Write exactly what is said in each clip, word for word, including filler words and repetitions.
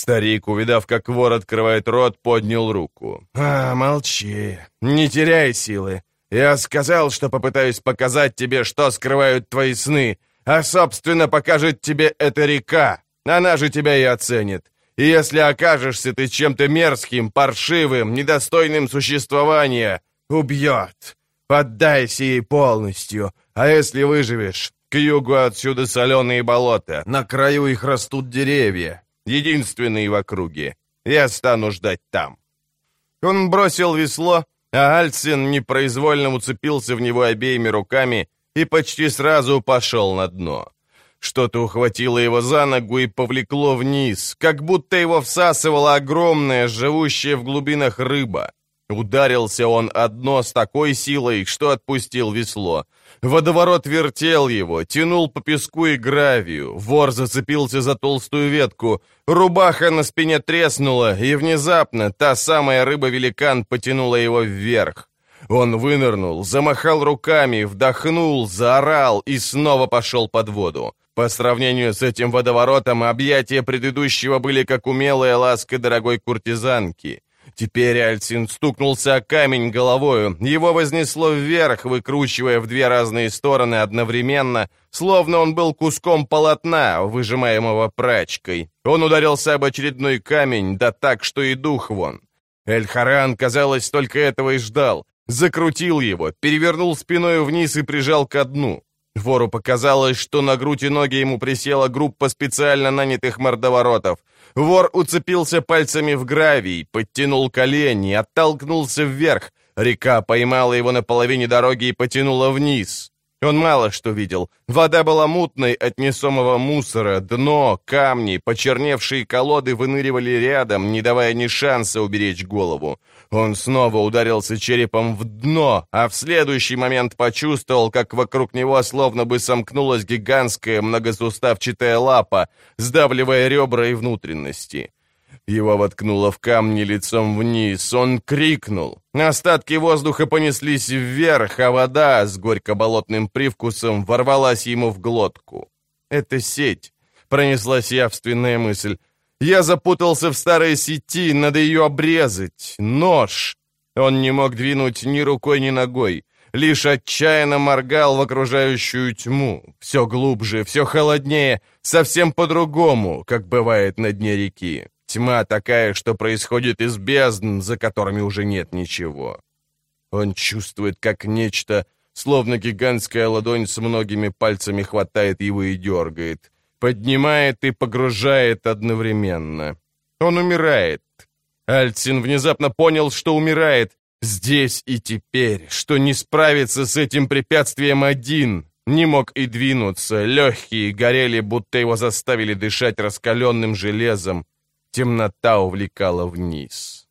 Старик, увидав, как вор открывает рот, поднял руку. «А, молчи, не теряй силы. Я сказал, что попытаюсь показать тебе, что скрывают твои сны, а, собственно, покажет тебе эта река. Она же тебя и оценит. И если окажешься ты чем-то мерзким, паршивым, недостойным существования, убьет. Поддайся ей полностью, а если выживешь, к югу отсюда соленые болота, на краю их растут деревья, единственные в округе. Я стану ждать там». Он бросил весло, а Альцин непроизвольно уцепился в него обеими руками и почти сразу пошел на дно. Что-то ухватило его за ногу и повлекло вниз, как будто его всасывала огромная, живущая в глубинах рыба. Ударился он о дно с такой силой, что отпустил весло. Водоворот вертел его, тянул по песку и гравию. Вор зацепился за толстую ветку. Рубаха на спине треснула, и внезапно та самая рыба-великан потянула его вверх. Он вынырнул, замахал руками, вдохнул, заорал и снова пошел под воду. По сравнению с этим водоворотом, объятия предыдущего были как умелая ласка дорогой куртизанки. Теперь Альцин стукнулся о камень головою, его вознесло вверх, выкручивая в две разные стороны одновременно, словно он был куском полотна, выжимаемого прачкой. Он ударился об очередной камень, да так, что и дух вон. Эль-Харан, казалось, только этого и ждал. Закрутил его, перевернул спиной вниз и прижал ко дну. Вору показалось, что на грудь и ноги ему присела группа специально нанятых мордоворотов. Вор уцепился пальцами в гравий, подтянул колени, оттолкнулся вверх. Река поймала его на половине дороги и потянула вниз. Он мало что видел. Вода была мутной от несомого мусора, дно, камни, почерневшие колоды выныривали рядом, не давая ни шанса уберечь голову. Он снова ударился черепом в дно, а в следующий момент почувствовал, как вокруг него словно бы сомкнулась гигантская многосуставчатая лапа, сдавливая ребра и внутренности. Его воткнуло в камни лицом вниз. Он крикнул. Остатки воздуха понеслись вверх, а вода с горько-болотным привкусом ворвалась ему в глотку. «Это сеть», — пронеслась явственная мысль. «Я запутался в старой сети, надо ее обрезать. Нож». Он не мог двинуть ни рукой, ни ногой. Лишь отчаянно моргал в окружающую тьму. Все глубже, все холоднее, совсем по-другому, как бывает на дне реки. Тьма такая, что происходит из бездн, за которыми уже нет ничего. Он чувствует, как нечто, словно гигантская ладонь с многими пальцами хватает его и дергает, поднимает и погружает одновременно. Он умирает. Альцин внезапно понял, что умирает здесь и теперь, что не справится с этим препятствием один. Не мог и двинуться, легкие горели, будто его заставили дышать раскаленным железом. Темнота увлекала вниз.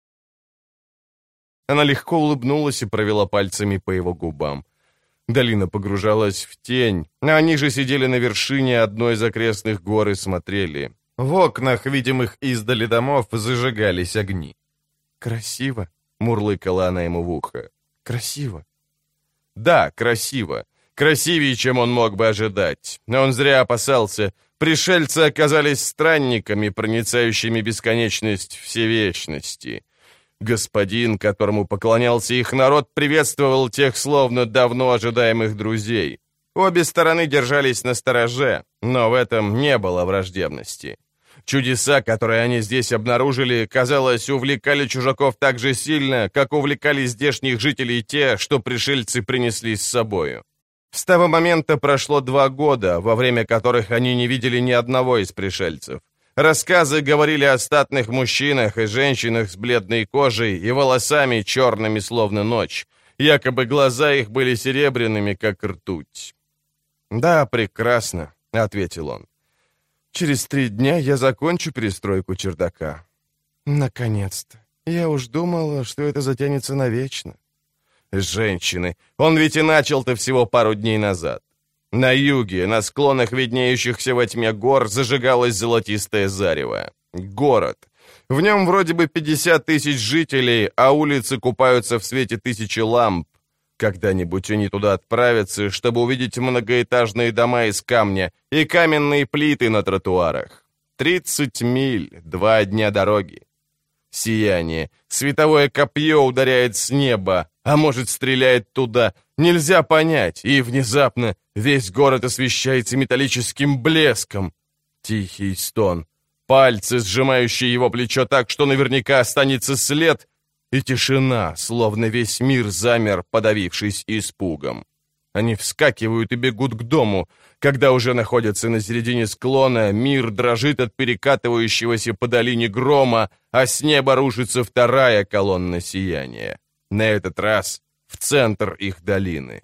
Она легко улыбнулась и провела пальцами по его губам. Долина погружалась в тень, а они же сидели на вершине одной из окрестных гор и смотрели. В окнах, видимых издали домов, зажигались огни. «Красиво», — мурлыкала она ему в ухо. «Красиво». Да, красиво. Красивее, чем он мог бы ожидать. Но он зря опасался. Пришельцы оказались странниками, проницающими бесконечность всевечности. Господин, которому поклонялся их народ, приветствовал тех словно давно ожидаемых друзей. Обе стороны держались настороже, но в этом не было враждебности. Чудеса, которые они здесь обнаружили, казалось, увлекали чужаков так же сильно, как увлекали здешних жителей те, что пришельцы принесли с собою. С того момента прошло два года, во время которых они не видели ни одного из пришельцев. Рассказы говорили о статных мужчинах и женщинах с бледной кожей и волосами черными, словно ночь. Якобы глаза их были серебряными, как ртуть. «Да, прекрасно», — ответил он. «Через три дня я закончу перестройку чердака». «Наконец-то. Я уж думала, что это затянется навечно». Женщины. Он ведь и начал-то всего пару дней назад. На юге, на склонах виднеющихся во тьме гор, зажигалось золотистое зарево. Город. В нем вроде бы пятьдесят тысяч жителей, а улицы купаются в свете тысячи ламп. Когда-нибудь они туда отправятся, чтобы увидеть многоэтажные дома из камня и каменные плиты на тротуарах. Тридцать миль, два дня дороги. Сияние. Световое копье ударяет с неба, а может, стреляет туда. Нельзя понять, и внезапно весь город освещается металлическим блеском. Тихий стон. Пальцы, сжимающие его плечо так, что наверняка останется след, и тишина, словно весь мир замер, подавившись испугом. Они вскакивают и бегут к дому. Когда уже находятся на середине склона, мир дрожит от перекатывающегося по долине грома, а с неба рушится вторая колонна сияния. На этот раз в центр их долины.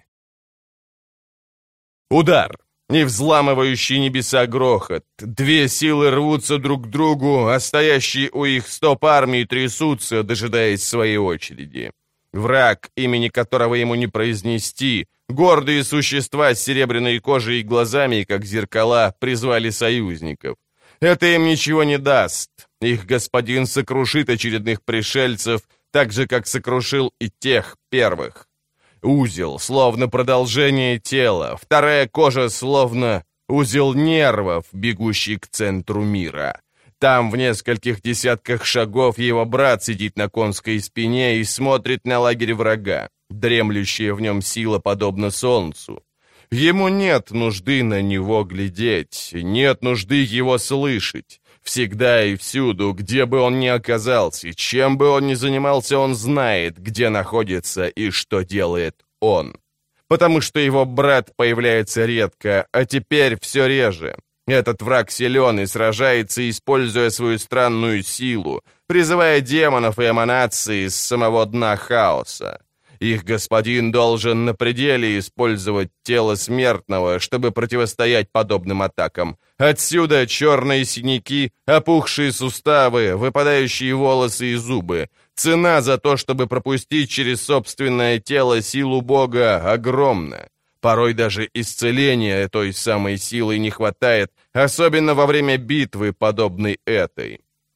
Удар! И взламывающий небеса грохот. Две силы рвутся друг к другу, а стоящие у их стоп армии трясутся, дожидаясь своей очереди. Враг, имени которого ему не произнести, гордые существа с серебряной кожей и глазами, как зеркала, призвали союзников. Это им ничего не даст. Их господин сокрушит очередных пришельцев, так же, как сокрушил и тех первых. Узел, словно продолжение тела, вторая кожа, словно узел нервов, бегущий к центру мира. Там, в нескольких десятках шагов, его брат сидит на конской спине и смотрит на лагерь врага. Дремлющая в нем сила подобна солнцу. Ему нет нужды на него глядеть, нет нужды его слышать. Всегда и всюду, где бы он ни оказался, чем бы он ни занимался, он знает, где находится и что делает он. Потому что его брат появляется редко, а теперь все реже. Этот враг силен и сражается, используя свою странную силу, призывая демонов и эманации с самого дна хаоса. Их господин должен на пределе использовать тело смертного, чтобы противостоять подобным атакам. Отсюда черные синяки, опухшие суставы, выпадающие волосы и зубы. Цена за то, чтобы пропустить через собственное тело силу Бога, огромна. Порой даже исцеления той самой силы не хватает, особенно во время битвы, подобной этой.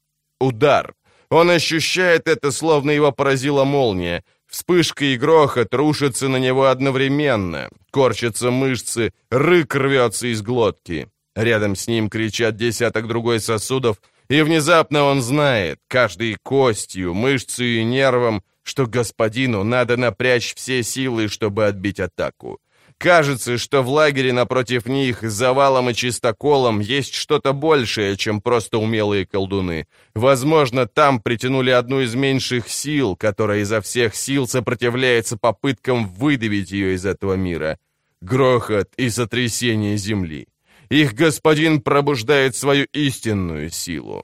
Удар. Он ощущает это, словно его поразила молния. Вспышка и грохот рушатся на него одновременно. Корчатся мышцы, рык рвется из глотки. Рядом с ним кричат десяток другой сосудов, и внезапно он знает, каждой костью, мышцей и нервом, что господину надо напрячь все силы, чтобы отбить атаку. Кажется, что в лагере напротив них, завалом и чистоколом, есть что-то большее, чем просто умелые колдуны. Возможно, там притянули одну из меньших сил, которая изо всех сил сопротивляется попыткам выдавить ее из этого мира. Грохот и сотрясение земли. Их господин пробуждает свою истинную силу.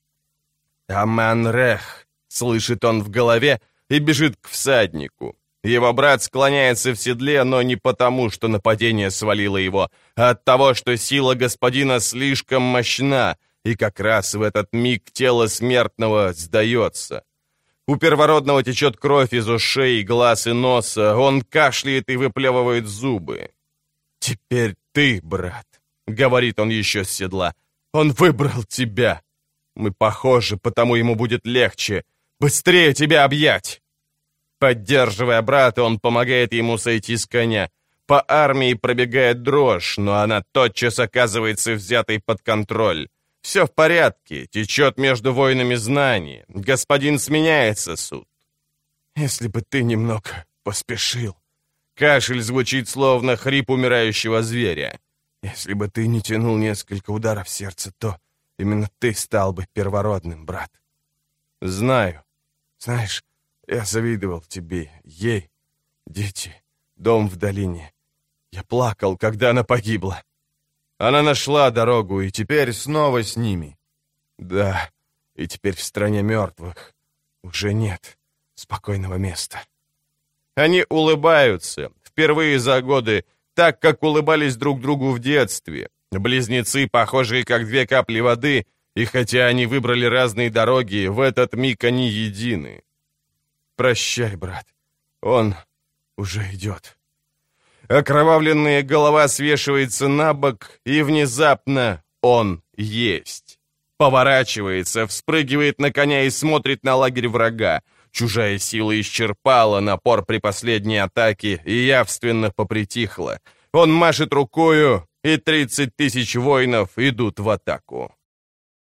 «Аман-Рех!» — слышит он в голове и бежит к всаднику. Его брат склоняется в седле, но не потому, что нападение свалило его, а от того, что сила господина слишком мощна, и как раз в этот миг тело смертного сдается. У первородного течет кровь из ушей, глаз и носа, он кашляет и выплевывает зубы. «Теперь ты, брат», — говорит он еще с седла, — «он выбрал тебя. Мы похожи, потому ему будет легче. Быстрее тебя объять!» Поддерживая брата, он помогает ему сойти с коня. По армии пробегает дрожь, но она тотчас оказывается взятой под контроль. Все в порядке, течет между воинами знание. Господин сменяет сосуд. «Если бы ты немного поспешил». Кашель звучит, словно хрип умирающего зверя. «Если бы ты не тянул несколько ударов сердца, то именно ты стал бы первородным, брат». «Знаю. Знаешь, я завидовал тебе, ей, дети, дом в долине. Я плакал, когда она погибла. Она нашла дорогу, и теперь снова с ними. Да, и теперь в стране мертвых уже нет спокойного места». Они улыбаются, впервые за годы, так, как улыбались друг другу в детстве. Близнецы, похожие как две капли воды, и хотя они выбрали разные дороги, в этот миг они едины. «Прощай, брат, он уже идет». Окровавленная голова свешивается на бок, и внезапно он есть. Поворачивается, вспрыгивает на коня и смотрит на лагерь врага. Чужая сила исчерпала напор при последней атаке и явственно попритихла. Он машет рукою, и тридцать тысяч воинов идут в атаку.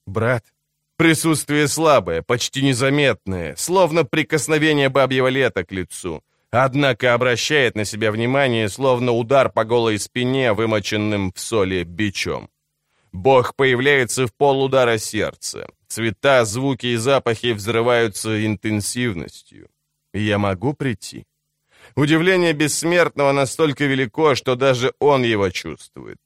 Брат? Присутствие слабое, почти незаметное, словно прикосновение бабьего лета к лицу. Однако обращает на себя внимание, словно удар по голой спине, вымоченным в соли бичом. Бог появляется в полудара сердца. Цвета, звуки и запахи взрываются интенсивностью. Я могу прийти? Удивление бессмертного настолько велико, что даже он его чувствует.